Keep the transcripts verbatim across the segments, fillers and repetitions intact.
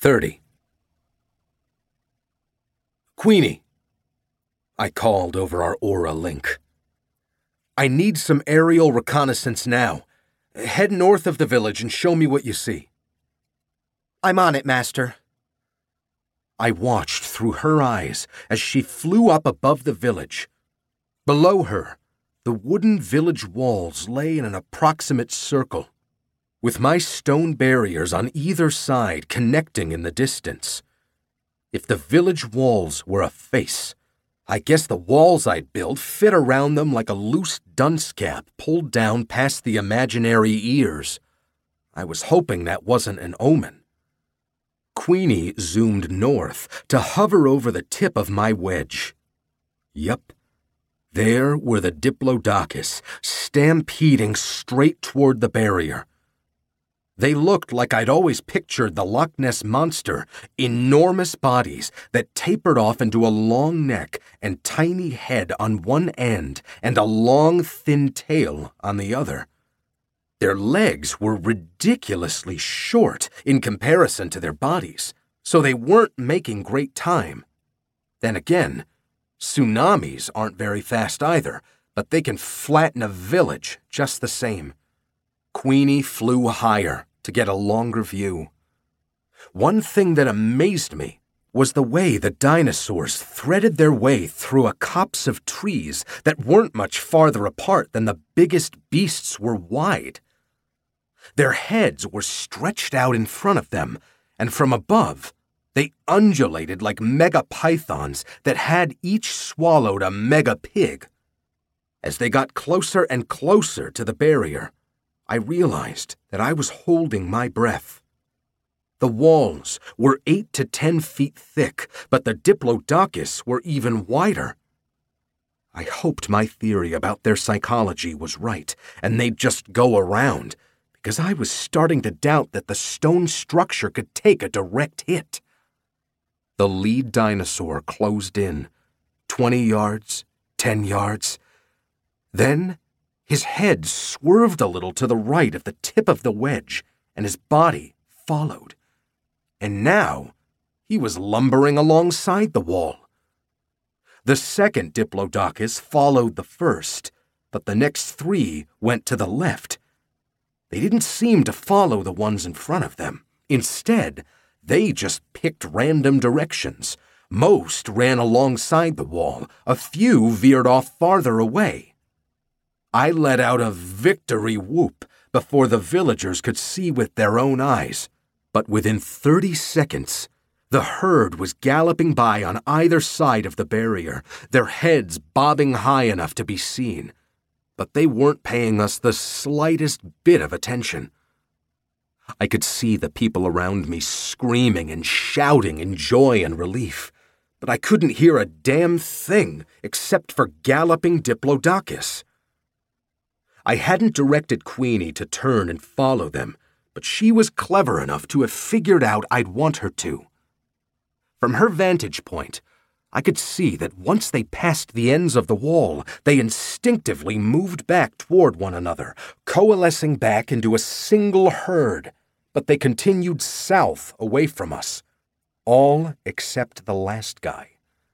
thirty. Queenie, I called over our Aura link. I need some aerial reconnaissance now. Head north of the village and show me what you see. I'm on it, Master. I watched through her eyes as she flew up above the village. Below her, the wooden village walls lay in an approximate circle, with my stone barriers on either side connecting in the distance. If the village walls were a face, I guess the walls I'd built fit around them like a loose dunce cap pulled down past the imaginary ears. I was hoping that wasn't an omen. Queenie zoomed north to hover over the tip of my wedge. Yup, there were the Diplodocus, stampeding straight toward the barrier. They looked like I'd always pictured the Loch Ness Monster, enormous bodies that tapered off into a long neck and tiny head on one end and a long, thin tail on the other. Their legs were ridiculously short in comparison to their bodies, so they weren't making great time. Then again, tsunamis aren't very fast either, but they can flatten a village just the same. Queenie flew higher to get a longer view. One thing that amazed me was the way the dinosaurs threaded their way through a copse of trees that weren't much farther apart than the biggest beasts were wide. Their heads were stretched out in front of them, and from above, they undulated like mega-pythons that had each swallowed a mega-pig. As they got closer and closer to the barrier, I realized that I was holding my breath. The walls were eight to ten feet thick, but the Diplodocus were even wider. I hoped my theory about their psychology was right, and they'd just go around, because I was starting to doubt that the stone structure could take a direct hit. The lead dinosaur closed in, twenty yards, ten yards. Then his head swerved a little to the right of the tip of the wedge, and his body followed. And now he was lumbering alongside the wall. The second Diplodocus followed the first, but the next three went to the left. They didn't seem to follow the ones in front of them. Instead, they just picked random directions. Most ran alongside the wall. A few veered off farther away. I let out a victory whoop before the villagers could see with their own eyes. But within thirty seconds, the herd was galloping by on either side of the barrier, their heads bobbing high enough to be seen. But they weren't paying us the slightest bit of attention. I could see the people around me screaming and shouting in joy and relief, but I couldn't hear a damn thing except for galloping Diplodocus. I hadn't directed Queenie to turn and follow them, but she was clever enough to have figured out I'd want her to. From her vantage point, I could see that once they passed the ends of the wall, they instinctively moved back toward one another, coalescing back into a single herd, but they continued south away from us, all except the last guy.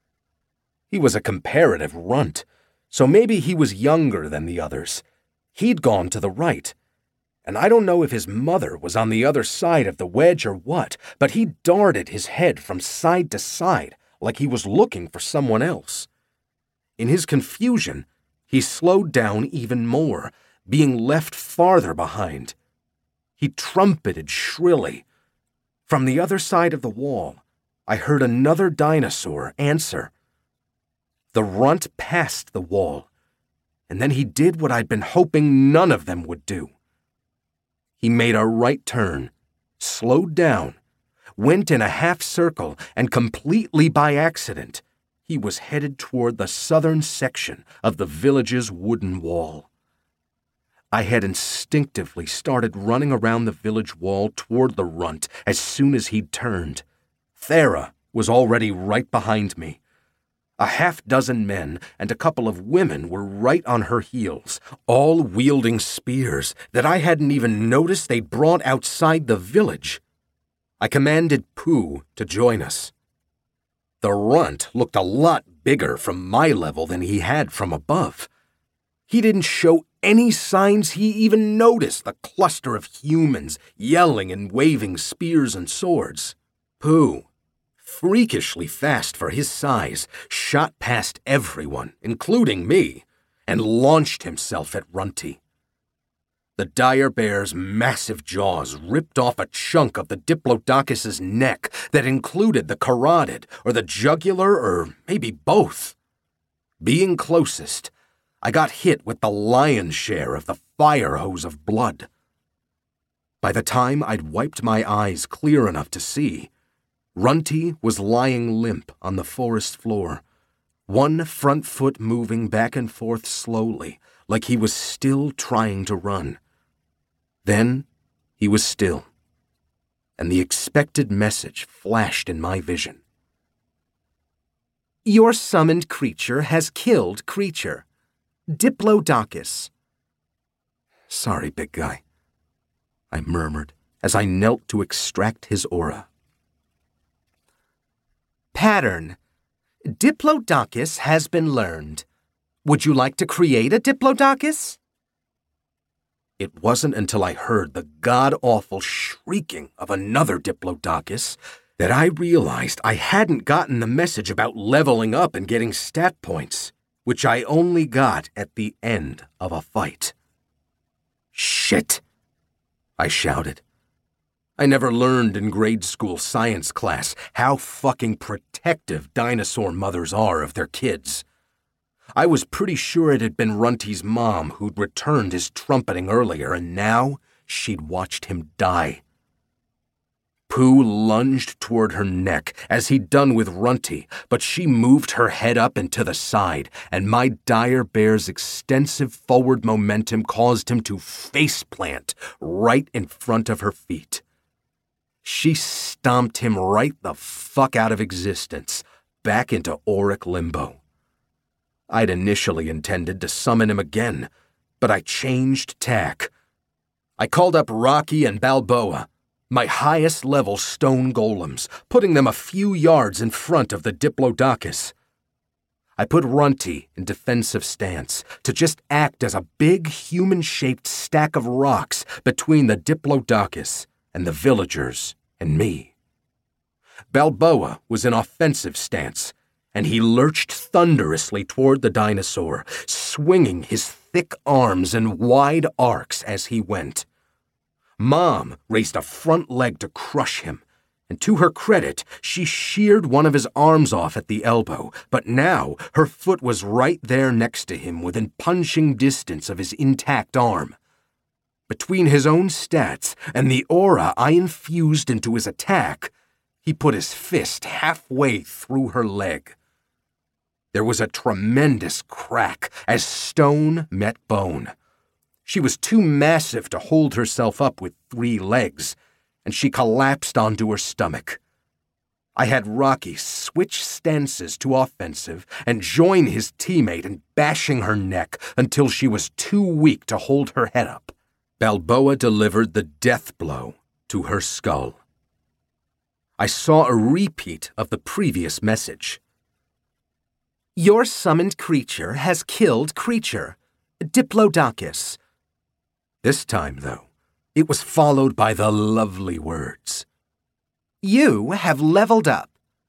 He was a comparative runt, so maybe he was younger than the others. He'd gone to the right, and I don't know if his mother was on the other side of the wedge or what, but he darted his head from side to side like he was looking for someone else. In his confusion, he slowed down even more, being left farther behind. He trumpeted shrilly. From the other side of the wall, I heard another dinosaur answer. The runt passed the wall, and then he did what I'd been hoping none of them would do. He made a right turn, slowed down, went in a half circle, and completely by accident, he was headed toward the southern section of the village's wooden wall. I had instinctively started running around the village wall toward the runt as soon as he'd turned. Thera was already right behind me. A half dozen men and a couple of women were right on her heels, all wielding spears that I hadn't even noticed they'd brought outside the village. I commanded Pooh to join us. The runt looked a lot bigger from my level than he had from above. He didn't show any signs he even noticed the cluster of humans yelling and waving spears and swords. Pooh, freakishly fast for his size, shot past everyone, including me, and launched himself at Runty. The dire bear's massive jaws ripped off a chunk of the Diplodocus's neck that included the carotid or the jugular or maybe both. Being closest, I got hit with the lion's share of the fire hose of blood. By the time I'd wiped my eyes clear enough to see, Runty was lying limp on the forest floor, one front foot moving back and forth slowly, like he was still trying to run. Then he was still, and the expected message flashed in my vision. Your summoned creature has killed creature. Diplodocus. Sorry, big guy, I murmured as I knelt to extract his aura. Pattern. Diplodocus has been learned. Would you like to create a Diplodocus? It wasn't until I heard the god-awful shrieking of another Diplodocus that I realized I hadn't gotten the message about leveling up and getting stat points, which I only got at the end of a fight. Shit! I shouted. I never learned in grade school science class how fucking protective dinosaur mothers are of their kids. I was pretty sure it had been Runty's mom who'd returned his trumpeting earlier, and now she'd watched him die. Pooh lunged toward her neck, as he'd done with Runty, but she moved her head up and to the side, and my dire bear's extensive forward momentum caused him to faceplant right in front of her feet. She stomped him right the fuck out of existence, back into auric limbo. I'd initially intended to summon him again, but I changed tack. I called up Rocky and Balboa, my highest-level stone golems, putting them a few yards in front of the Diplodocus. I put Runty in defensive stance to just act as a big human-shaped stack of rocks between the Diplodocus and the villagers and me. Balboa was in offensive stance, and he lurched thunderously toward the dinosaur, swinging his thick arms in wide arcs as he went. Mom raised a front leg to crush him, and to her credit, she sheared one of his arms off at the elbow, but now her foot was right there next to him within punching distance of his intact arm. Between his own stats and the aura I infused into his attack, he put his fist halfway through her leg. There was a tremendous crack as stone met bone. She was too massive to hold herself up with three legs, and she collapsed onto her stomach. I had Rocky switch stances to offensive and join his teammate in bashing her neck until she was too weak to hold her head up. Balboa delivered the death blow to her skull. I saw a repeat of the previous message. Your summoned creature has killed creature. Diplodocus. This time, though, it was followed by the lovely words. You have leveled up.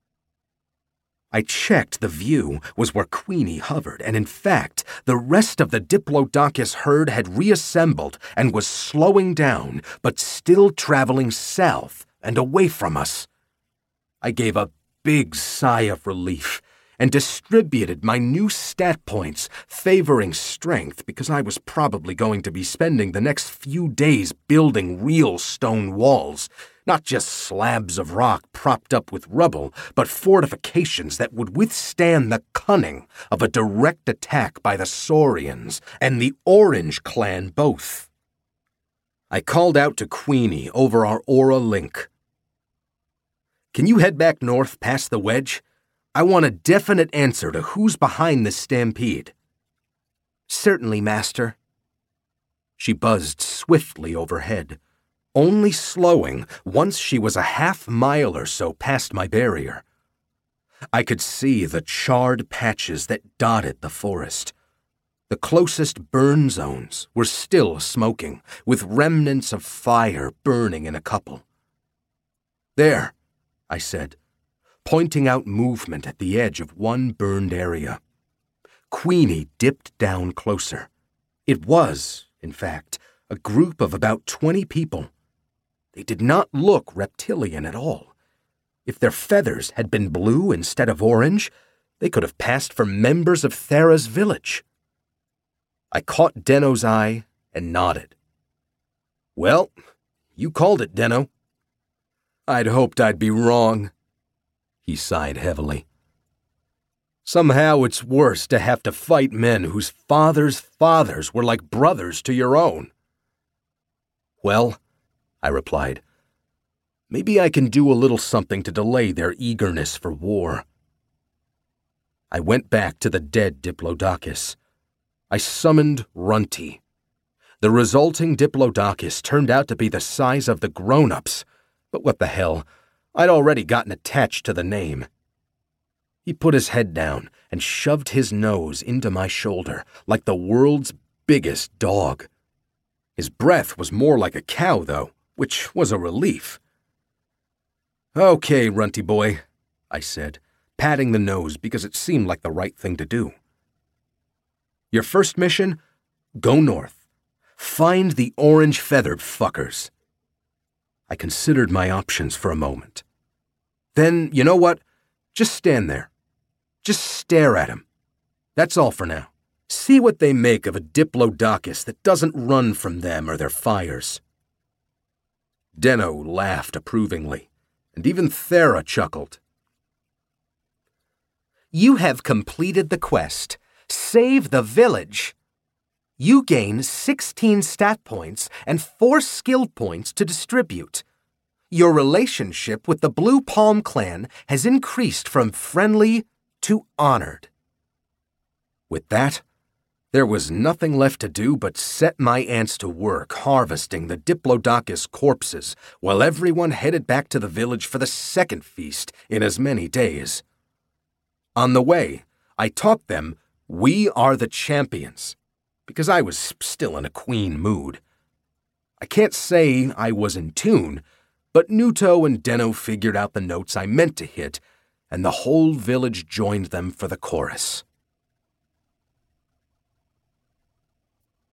I checked the view was where Queenie hovered, and in fact, the rest of the Diplodocus herd had reassembled and was slowing down, but still traveling south and away from us. I gave a big sigh of relief and distributed my new stat points, favoring strength because I was probably going to be spending the next few days building real stone walls, not just slabs of rock propped up with rubble, but fortifications that would withstand the cunning of a direct attack by the Saurians and the Orange Clan both. I called out to Queenie over our aura link. Can you head back north past the wedge? I want a definite answer to who's behind this stampede. Certainly, Master. She buzzed swiftly overhead, only slowing once she was a half mile or so past my barrier. I could see the charred patches that dotted the forest. The closest burn zones were still smoking, with remnants of fire burning in a couple. "There," I said, pointing out movement at the edge of one burned area. Queenie dipped down closer. It was, in fact, a group of about twenty people. They did not look reptilian at all. If their feathers had been blue instead of orange, they could have passed for members of Thera's village. I caught Deno's eye and nodded. "Well, you called it, Deno." "I'd hoped I'd be wrong." He sighed heavily. "Somehow it's worse to have to fight men whose fathers' fathers were like brothers to your own." "Well," I replied, "maybe I can do a little something to delay their eagerness for war." I went back to the dead Diplodocus. I summoned Runty. The resulting Diplodocus turned out to be the size of the grown-ups, but what the hell, I'd already gotten attached to the name. He put his head down and shoved his nose into my shoulder like the world's biggest dog. His breath was more like a cow, though, which was a relief. "Okay, Runty boy," I said, patting the nose because it seemed like the right thing to do. "Your first mission? Go north. Find the orange-feathered fuckers." I considered my options for a moment. "Then, you know what? Just stand there. Just stare at him. That's all for now. See what they make of a Diplodocus that doesn't run from them or their fires." Deno laughed approvingly, and even Thera chuckled. "You have completed the quest. Save the village. You gain sixteen stat points and four skill points to distribute. Your relationship with the Blue Palm clan has increased from friendly to honored." With that, there was nothing left to do but set my ants to work harvesting the Diplodocus corpses while everyone headed back to the village for the second feast in as many days. On the way, I taught them "We are the champions," because I was still in a queen mood. I can't say I was in tune, but Nuto and Deno figured out the notes I meant to hit, and the whole village joined them for the chorus.